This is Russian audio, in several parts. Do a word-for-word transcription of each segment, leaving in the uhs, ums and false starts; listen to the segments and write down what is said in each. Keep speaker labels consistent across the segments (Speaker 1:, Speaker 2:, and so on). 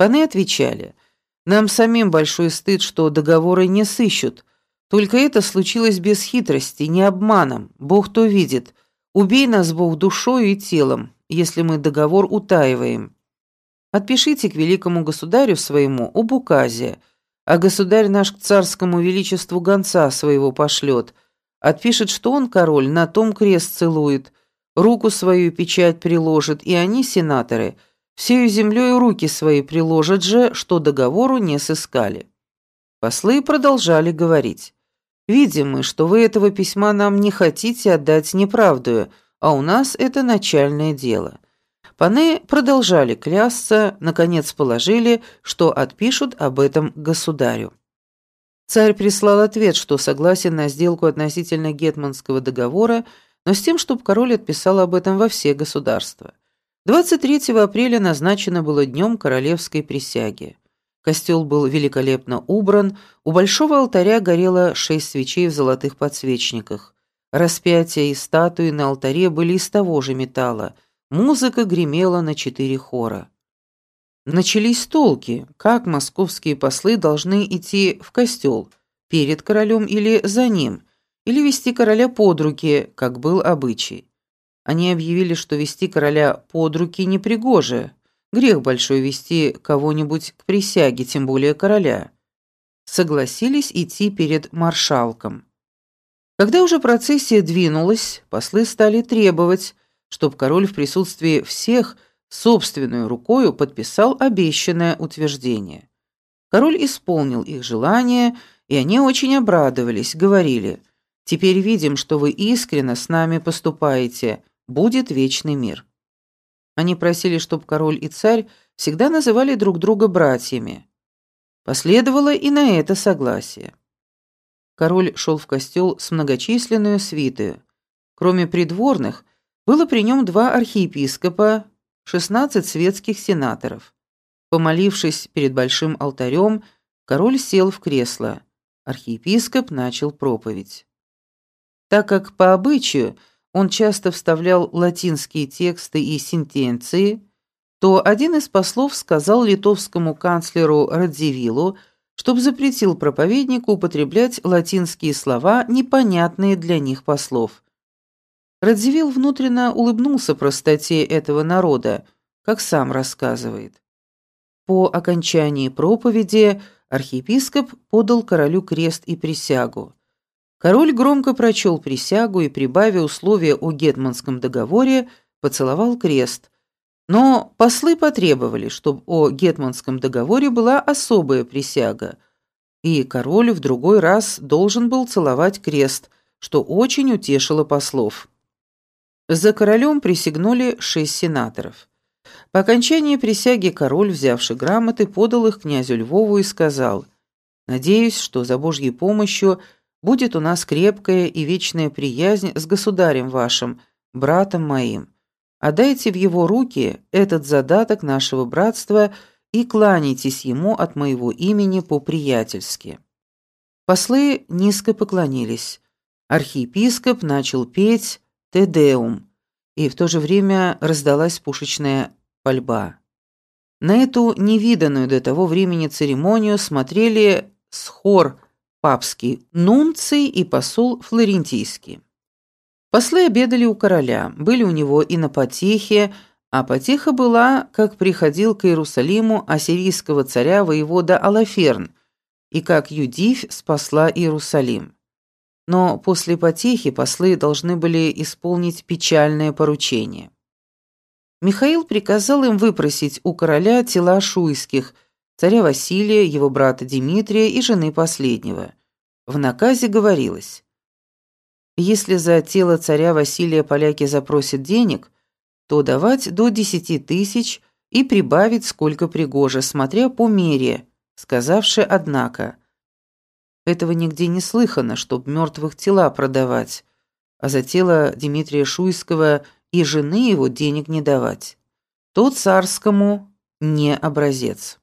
Speaker 1: Паны отвечали: «Нам самим большой стыд, что договоры не сыщут. Только это случилось без хитрости, не обманом. Бог то видит. Убей нас, Бог, душою и телом, если мы договор утаиваем. Отпишите к великому государю своему об указе, а государь наш к царскому величеству гонца своего пошлет. Отпишет, что он, король, на том крест целует, руку свою печать приложит, и они, сенаторы, всею землею руки свои приложат же, что договору не сыскали». Послы продолжали говорить: «Видим мы, что вы этого письма нам не хотите отдать неправдою, а у нас это начальное дело». Паны продолжали клясться, наконец положили, что отпишут об этом государю. Царь прислал ответ, что согласен на сделку относительно гетманского договора, но с тем, чтобы король отписал об этом во все государства. двадцать третьего апреля назначено было днем королевской присяги. Костел был великолепно убран, у большого алтаря горело шесть свечей в золотых подсвечниках. Распятия и статуи на алтаре были из того же металла. Музыка гремела на четыре хора. Начались толки, как московские послы должны идти в костел, перед королем или за ним, или вести короля под руки, как был обычай. Они объявили, что вести короля под руки непригоже, грех большой вести кого-нибудь к присяге, тем более короля. Согласились идти перед маршалком. Когда уже процессия двинулась, послы стали требовать, чтоб король в присутствии всех собственной рукою подписал обещанное утверждение. Король исполнил их желание, и они очень обрадовались, говорили: «Теперь видим, что вы искренно с нами поступаете, будет вечный мир». Они просили, чтоб король и царь всегда называли друг друга братьями. Последовало и на это согласие. Король шел в костел с многочисленную свитою. Кроме придворных, было при нем два архиепископа, шестнадцать светских сенаторов. Помолившись перед большим алтарем, король сел в кресло. Архиепископ начал проповедь. Так как по обычаю он часто вставлял латинские тексты и сентенции, то один из послов сказал литовскому канцлеру Радзивиллу, чтоб запретил проповеднику употреблять латинские слова, непонятные для них послов. Радзивилл внутренно улыбнулся простоте этого народа, как сам рассказывает. По окончании проповеди архиепископ подал королю крест и присягу. Король громко прочел присягу и, прибавив условия о гетманском договоре, поцеловал крест. Но послы потребовали, чтобы о гетманском договоре была особая присяга, и король в другой раз должен был целовать крест, что очень утешило послов. За королем присягнули шесть сенаторов. По окончании присяги король, взявший грамоты, подал их князю Львову и сказал: «Надеюсь, что за Божьей помощью будет у нас крепкая и вечная приязнь с государем вашим, братом моим. Отдайте в его руки этот задаток нашего братства и кланяйтесь ему от моего имени по-приятельски». Послы низко поклонились. Архиепископ начал петь «Те Деум», и в то же время раздалась пушечная пальба. На эту невиданную до того времени церемонию смотрели с хор папский нунций и посол флорентийский. Послы обедали у короля, были у него и на потехе, а потеха была, как приходил к Иерусалиму ассирийского царя воевода Алаферн, и как Юдифь спасла Иерусалим. Но после потехи послы должны были исполнить печальное поручение. Михаил приказал им выпросить у короля тела шуйских, царя Василия, его брата Дмитрия и жены последнего. В наказе говорилось: если за тело царя Василия поляки запросят денег, то давать до десяти тысяч и прибавить сколько пригоже, смотря по мере, сказавши, однако: этого нигде не слыхано, чтоб мертвых тела продавать, а за тело Дмитрия Шуйского и жены его денег не давать. То царскому не образец.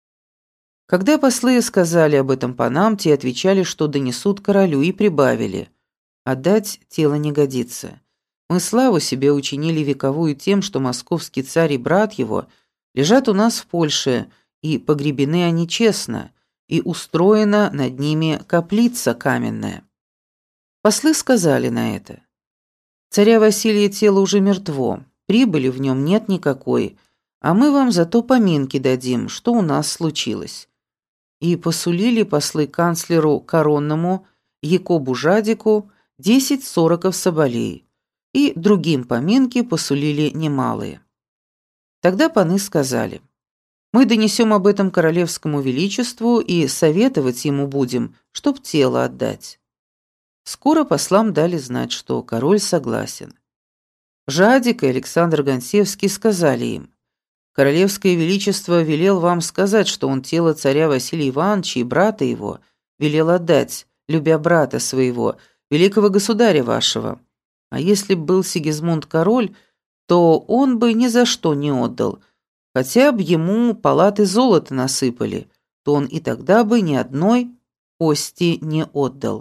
Speaker 1: Когда послы сказали об этом панам, те отвечали, что донесут королю, и прибавили: отдать тело не годится. Мы славу себе учинили вековую тем, что московский царь и брат его лежат у нас в Польше, и погребены они честно, и устроена над ними каплица каменная. Послы сказали на это: царя Василия тело уже мертво, прибыли в нем нет никакой, а мы вам зато поминки дадим, что у нас случилось. И посулили послы канцлеру коронному Якобу Жадику десять сороков соболей, и другим поминки посулили немалые. Тогда паны сказали: мы донесем об этом королевскому величеству и советовать ему будем, чтоб тело отдать. Скоро послам дали знать, что король согласен. Жадик и Александр Гонсевский сказали им: королевское величество велел вам сказать, что он тело царя Василия Ивановича и брата его велел отдать, любя брата своего, великого государя вашего. А если б был Сигизмунд король, то он бы ни за что не отдал, хотя б ему палаты золота насыпали, то он и тогда бы ни одной кости не отдал.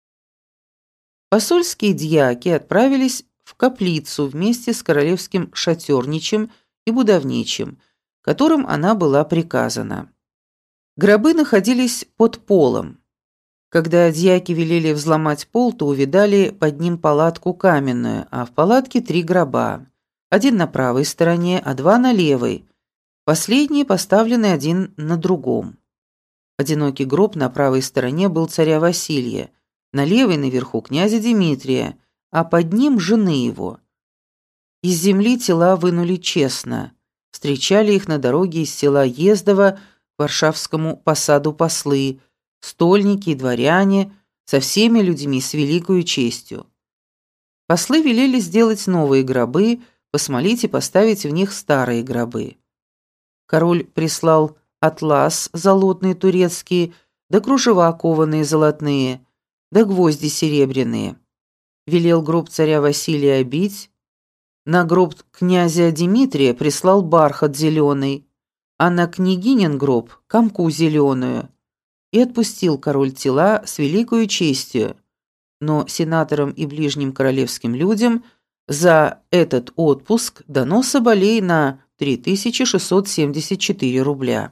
Speaker 1: Посольские дьяки отправились в каплицу вместе с королевским шатёрничем и будовничим, которым она была приказана. Гробы находились под полом. Когда дьяки велели взломать пол, то увидали под ним палатку каменную, а в палатке три гроба. Один на правой стороне, а два на левой. Последние поставлены один на другом. Одинокий гроб на правой стороне был царя Василия, на левой наверху князя Дмитрия, а под ним жены его. Из земли тела вынули честно. Встречали их на дороге из села Ездово к Варшавскому посаду послы, стольники и дворяне, со всеми людьми с великою честью. Послы велели сделать новые гробы, посмолить и поставить в них старые гробы. Король прислал атлас золотный турецкий, да кружева кованые золотные, да гвозди серебряные. Велел гроб царя Василия обить, на гроб князя Дмитрия прислал бархат зеленый, а на княгинин гроб камку зеленую. И отпустил король тела с великою честью, но сенаторам и ближним королевским людям за этот отпуск дано соболей на три тысячи шестьсот семьдесят четыре рубля.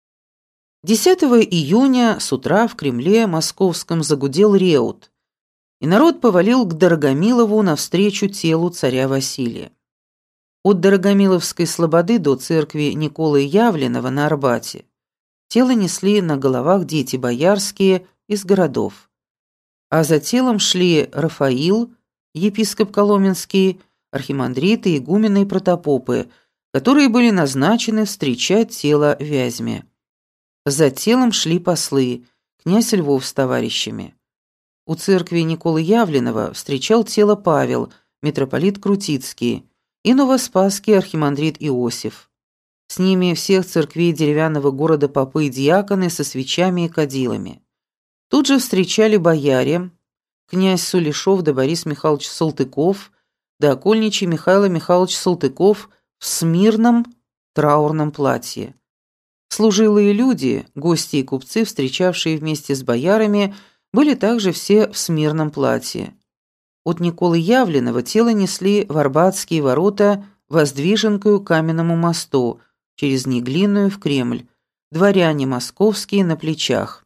Speaker 1: десятого июня с утра в Кремле московском загудел реут, и народ повалил к Дорогомилову навстречу телу царя Василия. От Дорогомиловской слободы до церкви Николы Явленова на Арбате тело несли на головах дети боярские из городов, а за телом шли Рафаил, епископ Коломенский, архимандриты, игумены и протопопы, которые были назначены встречать тело в Вязьме. За телом шли послы, князь Львов с товарищами. У церкви Николы Явленова встречал тело Павел, митрополит Крутицкий, и новоспасский архимандрит Иосиф. С ними всех церквей деревянного города попы и диаконы со свечами и кадилами. Тут же встречали бояре, князь Сулешов да Борис Михайлович Салтыков, да окольничий Михаил Михайлович Салтыков в смирном траурном платье. Служилые люди, гости и купцы, встречавшие вместе с боярами, были также все в смирном платье. От Николы Явленова тело несли в Арбатские ворота воздвиженкою каменному мосту, через Неглинную в Кремль, дворяне московские на плечах.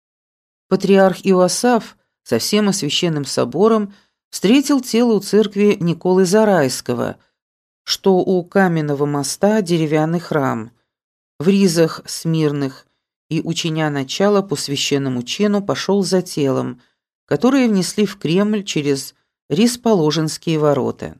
Speaker 1: Патриарх Иоасаф со всем освященным собором встретил тело у церкви Николы Зарайского, что у каменного моста деревянный храм, в ризах смирных, и, учиня начало по священному чину, пошел за телом, которое внесли в Кремль через Ризположенские ворота.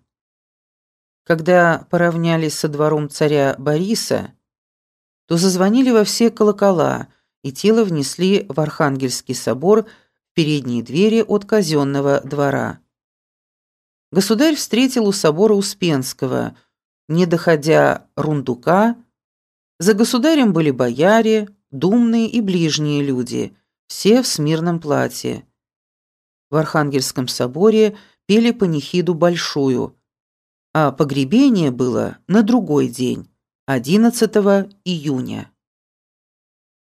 Speaker 1: Когда поравнялись со двором царя Бориса, то зазвонили во все колокола, и тело внесли в Архангельский собор в передние двери от казенного двора. Государь встретил у собора Успенского, не доходя рундука. За государем были бояре, думные и ближние люди, все в смирном платье. В Архангельском соборе пели панихиду большую, а погребение было на другой день, одиннадцатого июня.